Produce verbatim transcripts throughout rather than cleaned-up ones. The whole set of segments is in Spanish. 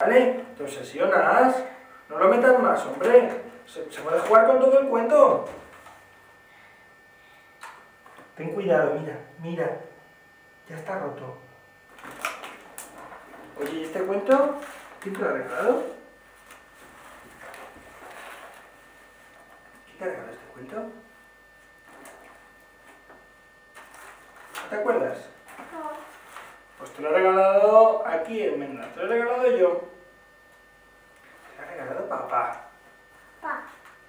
¿vale? Te obsesionas. No lo metas más, hombre. Se, se puede jugar con todo el cuento. Ten cuidado, mira, mira. Ya está roto. Oye, ¿y este cuento? ¿Quién te lo ha regalado? ¿Quién te ha regalado este cuento? ¿No te acuerdas? No. Pues te lo he regalado aquí en Menda. Te lo he regalado yo. Te lo ha regalado papá. Pa.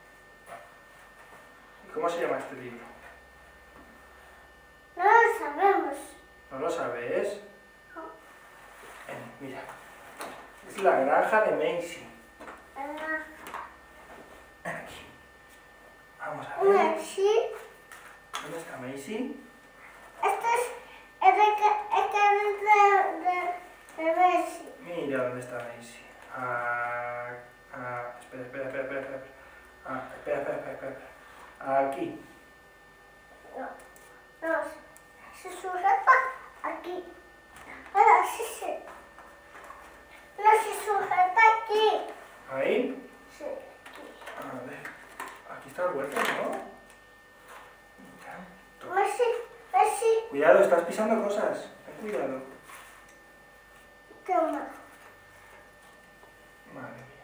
¿Y cómo se llama este libro? No lo sabemos. ¿No lo sabes? No. Ven, mira. Es la granja de Maisy. Ah, Ven aquí. Vamos a una ver. así. ¿Dónde está Maisy? Este es el de que el que de de de Messi. Mira dónde está Maisy. Ah, ah, espera, espera, espera, espera, espera. Ah, espera, espera, espera, espera. Aquí. No. No. Se sujeta aquí. Ahora sí sí. No se sujeta aquí. Ahí. Sí. Aquí. A ver. Aquí está el huerto, ¿no? Mira. Messi. Messi. Cuidado, estás pisando cosas. Ten cuidado. Toma. Madre mía.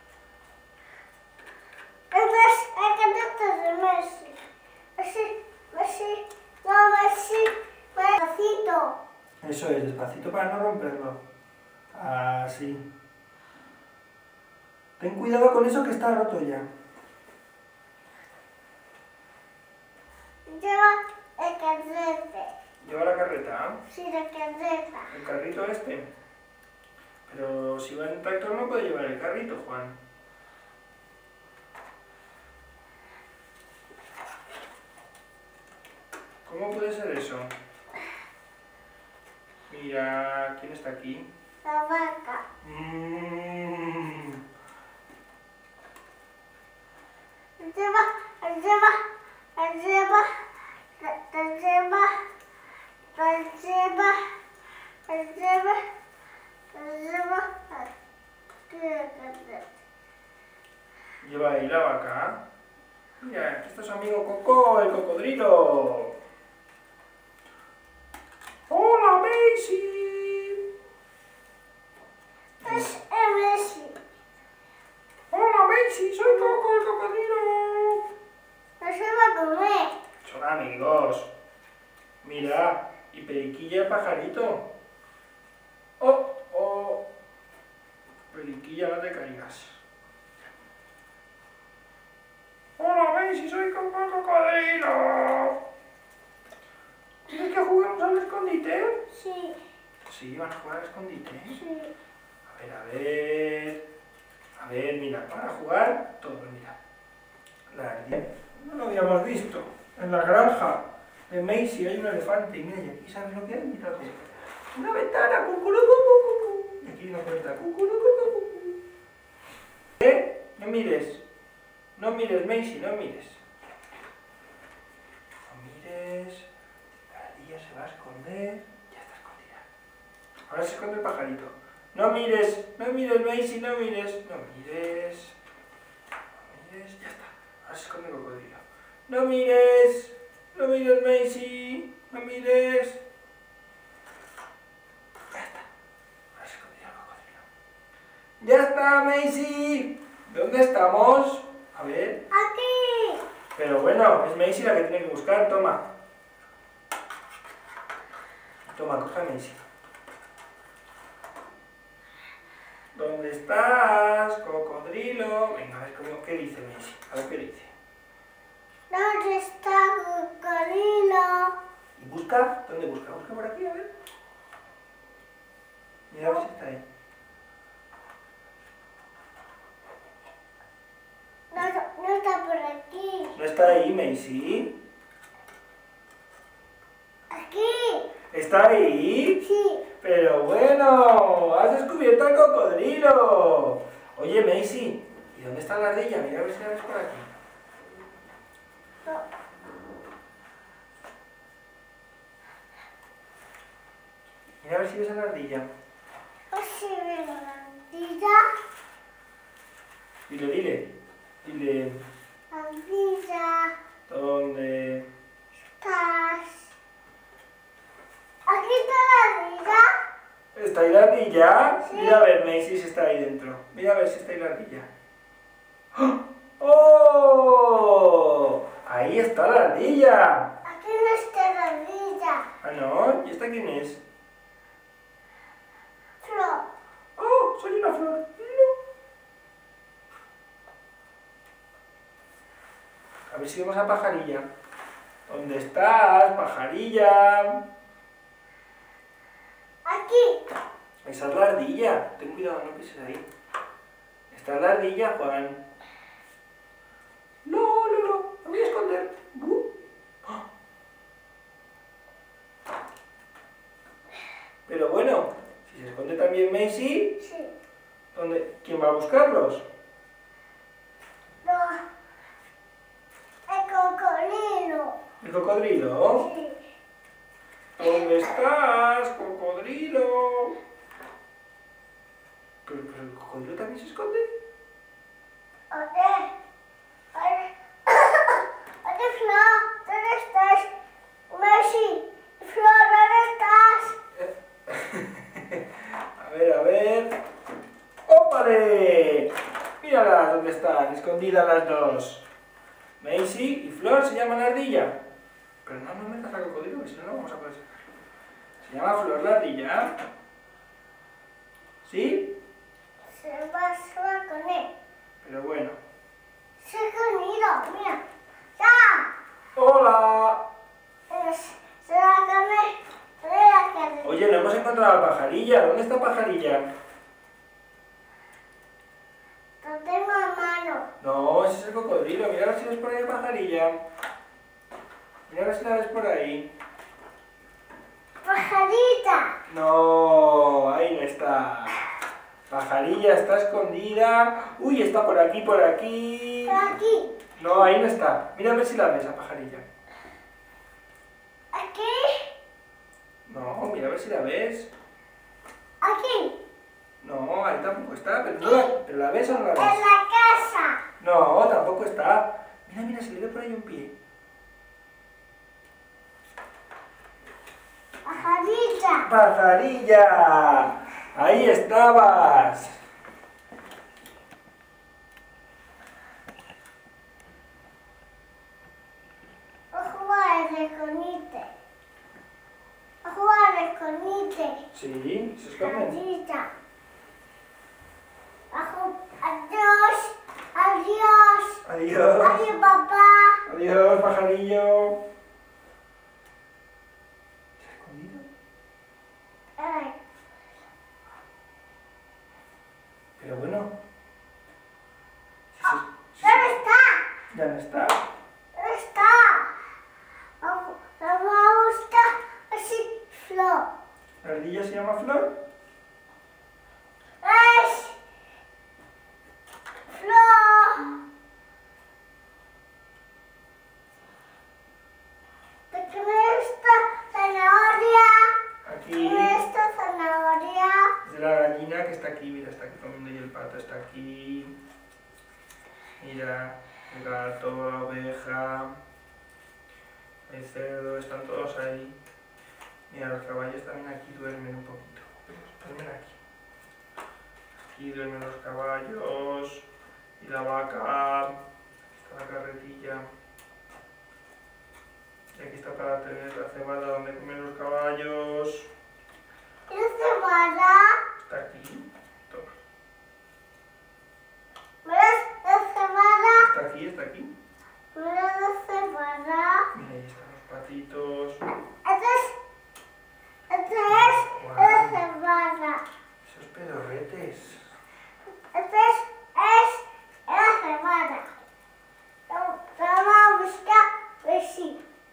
Entonces, el que de Messi. Messi. Messi. No, Messi. Despacito. Eso es, despacito para no romperlo. Así. Ten cuidado con eso que está roto ya. Lleva el carrete. Lleva la carreta, Sí, la carreta. el carrito este. Pero si va en tractor no puede llevar el carrito, Juan. ¿Cómo puede ser eso? Mira, ¿quién está aquí? La vaca. Mm. Lleva, lleva, lleva, te lleva, te lleva, te lleva, te lleva, Lleva ahí la vaca. Mira, aquí está su amigo Coco, el cocodrilo. ¡Hola, Maisy! Es el Messi. ¡Hola, Maisy! ¡Soy Coco, el cocodrilo! No se va a comer. Son amigos. Mira, y Periquilla el pajarito. ¡Oh, oh! Periquilla, no te caigas. ¡Hola, Maisy! ¡Soy Coco, el cocodrilo! ¿Quieres que juguemos al escondite? Sí, Sí, van a jugar al escondite. sí. A ver, a ver. A ver, mira, para jugar todo, mira. La ardilla. No lo habíamos visto. En la granja de Maisy hay un elefante. Y mira, y aquí sabes lo que hay. Mira lo que hay. Una ventana. Cucurucucucu. Y aquí una puerta. Cucurucucucu. ¿Eh? No mires. No mires, Maisy, no mires. No mires. La ardilla se va a esconder. Ya está escondida. Ahora se esconde el pajarito. No mires, no mires, Maisy, no mires, no mires, no mires, ya está, ahora se esconde el cocodrilo. No mires, no mires, Maisy, no mires. Ya está, ahora se esconde el cocodrilo. Ya está, Maisy. ¿Dónde estamos? A ver. Aquí. Pero bueno, es Maisy la que tiene que buscar, toma. Toma, coge a Maisy. ¿Dónde estás, cocodrilo? Venga, a ver cómo, qué dice Maisy. A ver qué dice. ¿Dónde está cocodrilo? ¿Y busca? ¿Dónde busca? Busca por aquí, a ver. Mira a ver si está ahí. No, no está por aquí. ¿No está ahí, Maisy? Aquí. ¿Está ahí? Sí. Pero bueno, has descubierto al cocodrilo. Oye, Maisy, ¿y dónde está la ardilla? Mira a ver si la ves por aquí. No. Mira a ver si ves a la ardilla. No se ve la ardilla. Dile, dile. Dile. Ardilla. ¿Dónde Estás. Aquí está la ardilla. está ahí la ardilla? Sí. Mira a ver, Macy, si está ahí dentro. Mira a ver si está ahí la ardilla. ¡Oh! Ahí está la ardilla. Aquí no está la ardilla. Ah, no. ¿Y esta quién es? Flor. ¡Oh! Soy una flor. No. A ver si vemos a Pajarilla. ¿Dónde estás, Pajarilla? Aquí. Esa es la ardilla. Ten cuidado, no pises ahí. Está la ardilla, Juan. No, no, no. Me voy a esconder. Uh. Pero bueno, si se esconde también Macy, Sí. ¿dónde? ¿Quién va a buscarlos? No. El cocodrilo. ¿El cocodrilo? Sí. ¿Dónde estás, cocodrilo? ¿Pero, pero el cocodrilo también se esconde? Oye. Oye. Oye, Flor. ¿Dónde estás? Messi. Flor, ¿dónde estás? A ver, a ver. ¡Ópale! Míralas dónde están, escondidas las dos. Macy y Flor se llaman ardilla. Pero no nos metas al cocodrilo, que si no, no vamos a poder sacarlo. Se llama Flor la ardilla. ¿Sí? Se va, se va con él. Pero bueno. Se ha comido, mira. ¡Ya! ¡Hola! Es- Se va a comer. Mira que... Oye, no hemos encontrado a Pajarilla. ¿Dónde está Pajarilla? Lo tengo a mano. No, ese es el cocodrilo. Mira a ver si ves por ahí a Pajarilla. Mira a ver si la ves por ahí. Pajarita. No, ahí no está. Pajarilla está escondida. Uy, está por aquí, por aquí. Por aquí. No, ahí no está. Mira a ver si la ves a Pajarilla. Aquí. No, mira a ver si la ves. Aquí. No, ahí tampoco está. Pero, no la, ¿pero la ves o no la En ves? la casa. No, tampoco está. Mira, mira, se le ve por ahí un pie. Pajarita. ¡Pajarilla! Ahí estabas. A jugar al escondite. A jugar al escondite. Sí, se esconden. Pajarita. A ju- Adiós. Adiós. Adiós. Adiós, papá. Adiós, pajarillo. ¿Se ha escondido? Ay, Pero bueno. Si se- si se- ¿dónde está? ya no está. ¿Dónde está? Vamos vamos a buscar así, Flor. ¿La ardilla se llama Flor? ¡Es! ¡Flor! ¿De qué me esta zanahoria? Aquí. ¿Qué me esta zanahoria? De la gallina que está aquí. Mira, está aquí comiendo y el pato está aquí. Mira, el gato, la oveja, el cerdo, están todos ahí. Mira, los caballos también aquí duermen un poquito. Duermen aquí. Aquí duermen los caballos y la vaca. Está la carretilla. Y aquí está para tener la cebada donde comen los caballos. ¿Y la cebada? Está aquí. Toma. ¿Ves la cebada? Está aquí, está aquí. Mira la cebada. Mira, ahí están los patitos. Esta es, esta es la cebada. Esos pedorretes. Esta es, es la cebada. Vamos vamos a buscar, pues sí.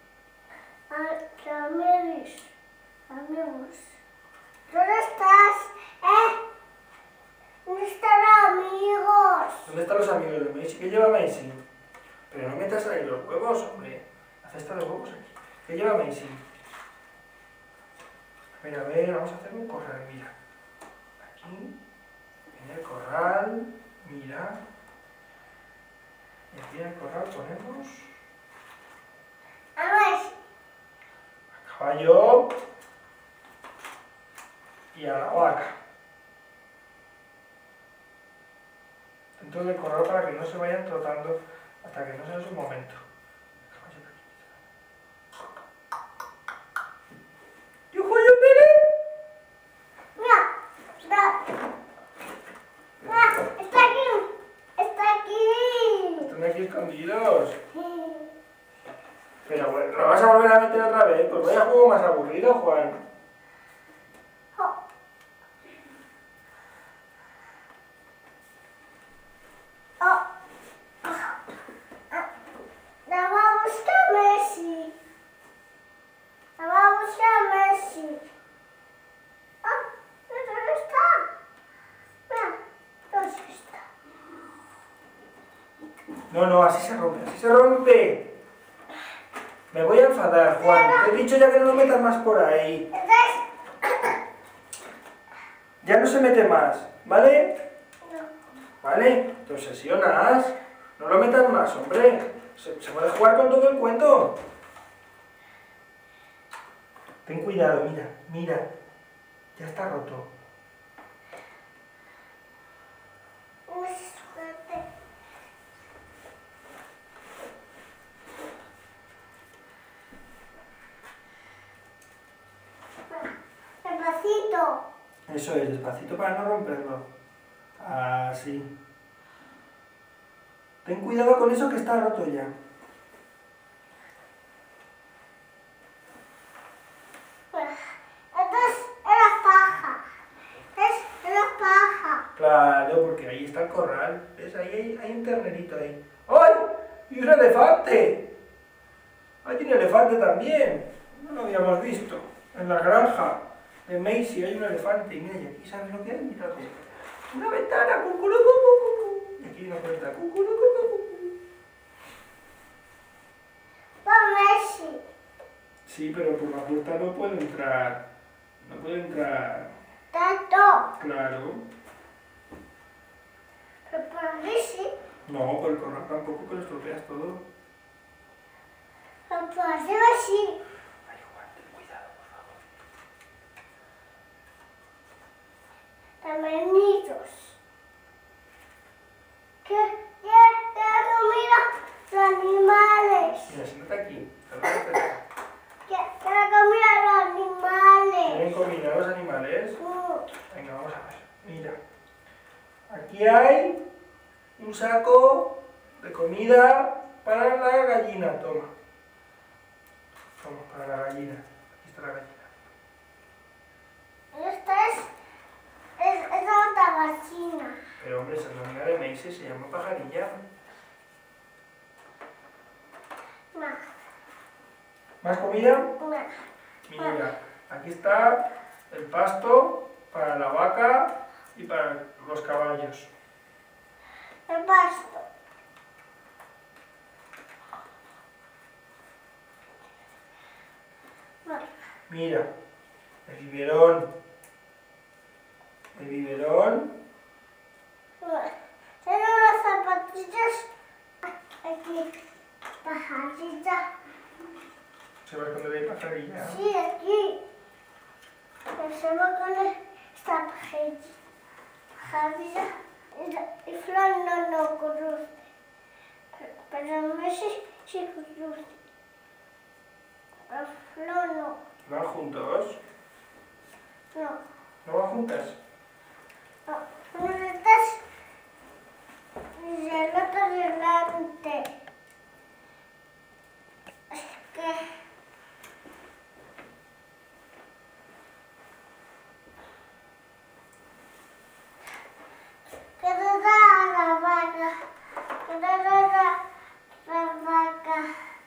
Amigos, amigos. ¿Dónde estás? ¿Eh? ¿Dónde están los amigos? ¿Dónde están los amigos de Macy? ¿Qué lleva Macy? Pero no metas ahí los huevos, hombre. Haz estar los huevos aquí. ¿Qué lleva Macy? A ver, a ver, vamos a hacer un corral, mira. Aquí, en el corral, mira. Aquí en el corral ponemos A ver. a caballo y a la vaca. Dentro del corral para que no se vayan trotando hasta que no sea su momento. ¡Yo juego Pérez! Mira, está, mira, está aquí, está aquí. Están aquí escondidos. Sí. Pero bueno, ¿lo vas a volver a meter otra vez? Pues vaya juego más aburrido, Juan. Oh. Oh. Ah. La va a buscar Messi. La va a buscar Messi. Ah, ¿dónde está? Mira, ¿dónde está? No, no, así se rompe, así se rompe. Me voy a enfadar, Juan. Te he dicho ya que no lo metas más por ahí. Entonces, Ya no se mete más, ¿vale? no. ¿Vale? Entonces sesionas. No lo metas más, hombre. Se, se puede jugar con todo el cuento. Ten cuidado, mira, mira. Ya está roto. No se suelte. Despacito. Eso es, despacito para no romperlo. Así. Ten cuidado con eso que está roto ya. Entonces era paja. Es era paja. Claro, porque ahí está el corral. ¿Ves? Ahí hay, hay un ternerito ahí. ¡Ay! ¡Y un elefante! Ahí tiene elefante también. No lo habíamos visto. En la granja de Macy hay un elefante. Y mira, y aquí ¿sabes lo que hay? Mírate. Una ventana. Cucurucucucu. Y aquí una puerta. Cucurucucucu. Va Messi. Sí, pero por la puerta no puedo entrar. No puedo entrar. Tato. Claro. Pero por Messi. No, por el corral tampoco, que lo estropeas todo. Pero por Messi. Ay, Juan, ten cuidado, por favor. También niños. ¿Qué? ¿Qué? ¿Qué comida? Los animales. Mira, siéntate aquí. Siéntate. ¿Qué? ¿Qué comida los animales? ¿Tienen comida los animales? Mm. Venga, vamos a ver. Mira. Aquí hay un saco de comida para la gallina. Toma. Toma, para la gallina. Aquí está la gallina. Esta es, es, es otra gallina. Pero hombre, esa es la amiga de Macy, se llama Pajarilla. No, ¿Más comida? no. Mira, aquí está el pasto para la vaca y para los caballos. El pasto. No. Mira, el biberón. El biberón. No. Tengo unas zapatillas aquí. Pajarita. Se va a esconder ahí Pajarilla. Sí, aquí. Pero se va con esta pajarita. Pajarita. Y la- y Flor no lo conoce. Pero, pero Messi sí conoce. Pero Flor no. ¿Van juntos? No. ¿No van juntas? No. Uno detrás y el otro delante. Es que... ¿Qué te da la vaca? ¿Qué te da la, la vaca?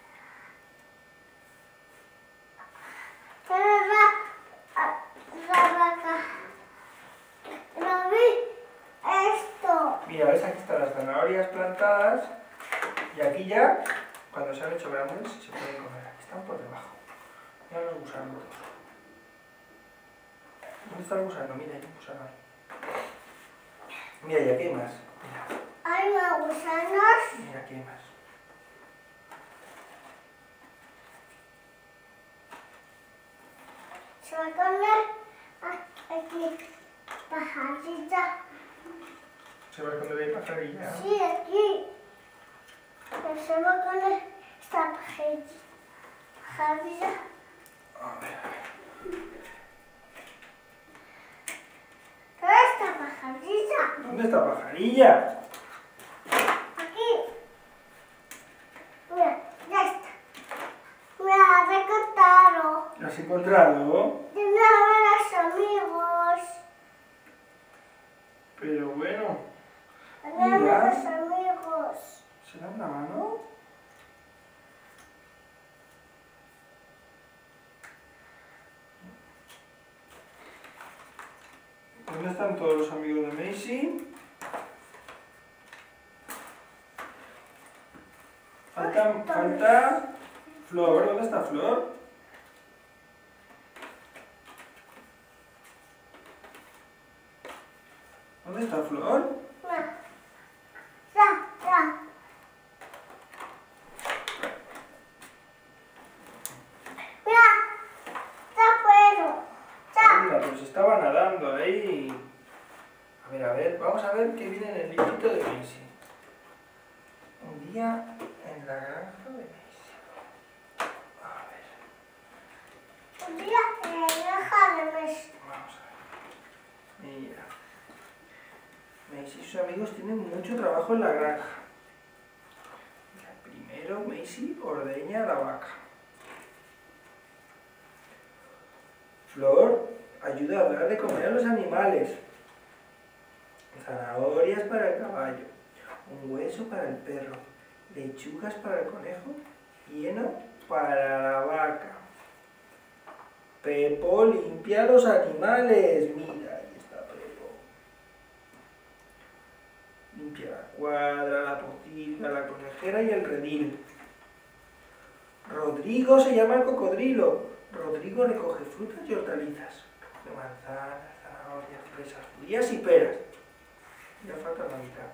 ¿Qué te da ah, la vaca? Lo vi esto. Mira, ves, aquí están las zanahorias plantadas y aquí ya, cuando se han hecho grandes, se pueden comer. Aquí están por debajo. Mira los gusanos. ¿Dónde está el gusano? Mira, hay un gusano ahí. Mira, y aquí hay más. Mira, Hay más gusanos. mira, aquí hay más. va a poner aquí pajarita. ¿Se va a esconder ahí pajarilla? Sí, aquí. Se va a poner esta pajarilla. A ver, a ver. ¿Dónde está pajarilla? ¿Dónde está pajarilla? Aquí. Mira, ya está. Me la he encontrado. ¿Lo has encontrado? Tiene buenos amigos. Pero bueno, Tiene Mira. buenos amigos. ¿será una mano? ¿Dónde están todos los amigos de Macy? Falta, falta Flor. ¿Dónde está Flor? ¿Dónde está Flor? Mira. Ya, ya. Mira. Ya puedo. Ya. Anda, pues estaba nadando ahí. A ver, a ver, vamos a ver qué viene en el librito de Macy. Un día en la granja de Macy. A ver, Un día en la granja de Messi. vamos a ver. Mira. Macy y sus amigos tienen mucho trabajo en la granja. Mira, primero Macy ordeña la vaca. Flor ayuda a dar de comer a los animales. Zanahorias para el caballo, un hueso para el perro, lechugas para el conejo y heno para la vaca. Pepo limpia a los animales. Mira, ahí está Pepo. Limpia la cuadra, la pocilga, la conejera y el redil. Rodrigo se llama el cocodrilo. Rodrigo recoge frutas y hortalizas. Recoge manzanas, zanahorias, fresas, judías y peras. Ya falta la mitad.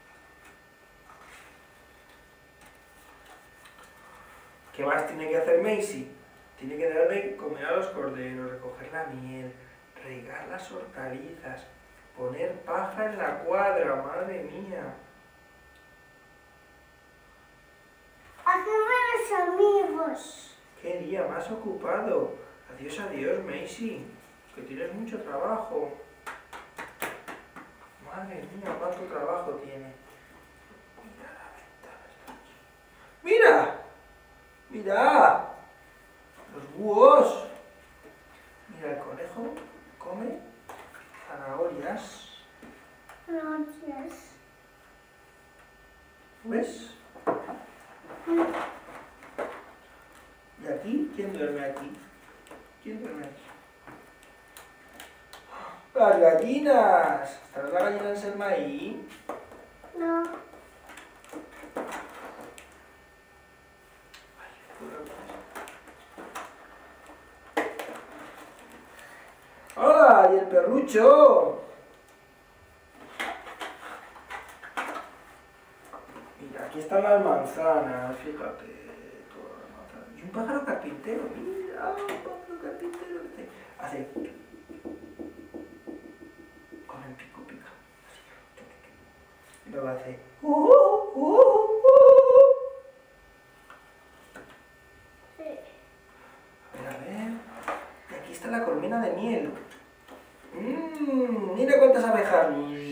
¿Qué más tiene que hacer Macy? Tiene que darle comer a los corderos, recoger la miel, regar las hortalizas, poner paja en la cuadra, madre mía. Aquí buenos amigos. Qué día más ocupado. Adiós, adiós, Macy, que tienes mucho trabajo. Madre mía, cuánto trabajo tiene. Mira la ventana, está aquí. ¡Mira! ¡Mira! Los búhos. Mira, el conejo come zanahorias. Gracias. ¿Ves? ¿Y aquí? ¿Quién duerme aquí? ¿Quién duerme aquí? ¡Las gallinas! ¿Estará la gallina en Selma ahí? No. ¡Hola! ¡Y el perrucho! Mira, aquí están las manzanas, fíjate. Todas las manzanas. Y un pájaro carpintero, mira, un pájaro carpintero que hace... Con el pico pica. Así. Y luego hace... Uh, uh, uh, uh. Sí. A ver, a ver. Y aquí está la colmena de miel. Mmm, mira cuántas abejas.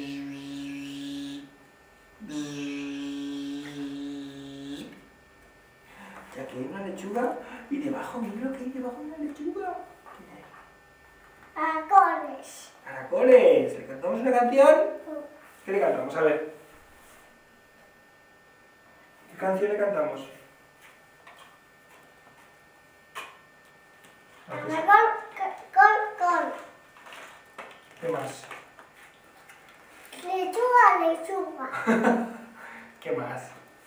Y aquí hay una lechuga. Y debajo, mira lo que hay debajo de la lechuga. ¿Qué hay? Caracoles. ¡Caracoles! ¿Le cantamos una canción? ¿Qué le cantamos? A ver. ¿Qué canción le cantamos? Caracol, col, col. ¿Qué más? Lechuga, lechuga. ¿Qué más?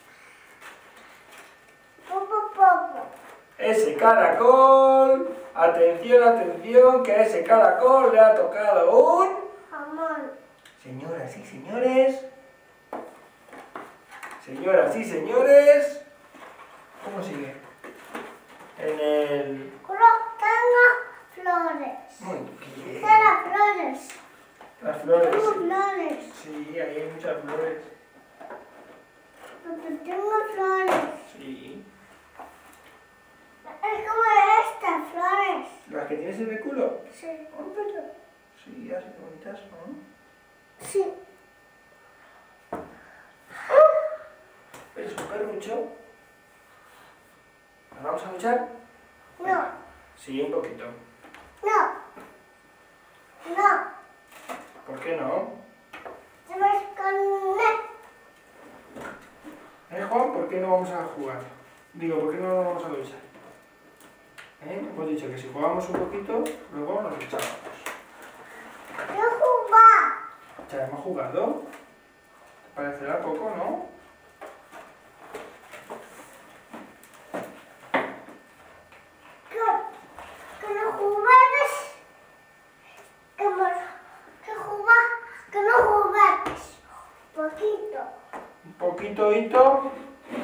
Popo, popo. Ese caracol, atención, atención, que a ese caracol le ha tocado un... Jamón. Señoras y señores, señoras y señores, ¿cómo sigue? En el... Tengo flores. Muy bien. Están las flores. Las flores. Tengo Sí. flores. Sí, ahí hay muchas flores. Porque tengo flores. Sí. Es como estas flores. ¿Las que tienes en el culo? Sí. Ópala. Sí, así de bonitas, ¿no? Sí. ¿Ves un perrucho? ¿Nos vamos a luchar? No. Sí, un poquito. No. No. ¿Por qué no? Se va a esconder. ¿Eh, Juan? ¿Por qué no vamos a jugar? Digo, ¿por qué no nos vamos a luchar? ¿Eh? Hemos dicho que si jugamos un poquito, luego nos luchamos. Yo jugar. Ya hemos jugado. ¿Te parecerá poco, no? Que, que no juguetes. Que, mo- que jugar. Que no juguetes. Poquito. Un poquito, hito.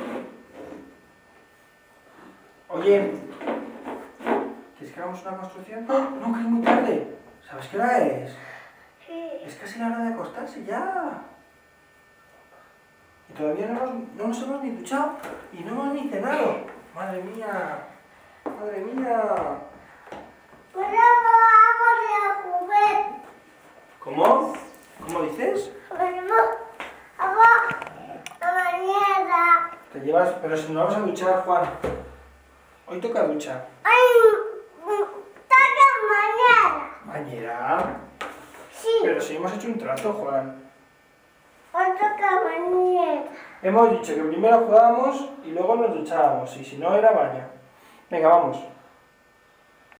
Oye, ¿quieres que hagamos una construcción? ¡Ah! No, que es muy tarde. ¿Sabes qué hora es? Sí. Es casi la hora de acostarse ya. Y todavía no, hemos- no nos hemos ni duchado y no hemos ni cenado. Madre mía. Madre mía. Pero vamos a jugar. ¿Cómo? ¿Cómo dices? Pero vamos a mañana. Te llevas... Pero si nos vamos a duchar, Juan. Hoy toca ducha. Ay, toca mañana. Mañana. Sí. Pero si hemos hecho un trato, Juan. Hoy toca mañana. Hemos dicho que primero jugábamos y luego nos duchábamos. Y si no, era baño. Venga, vamos.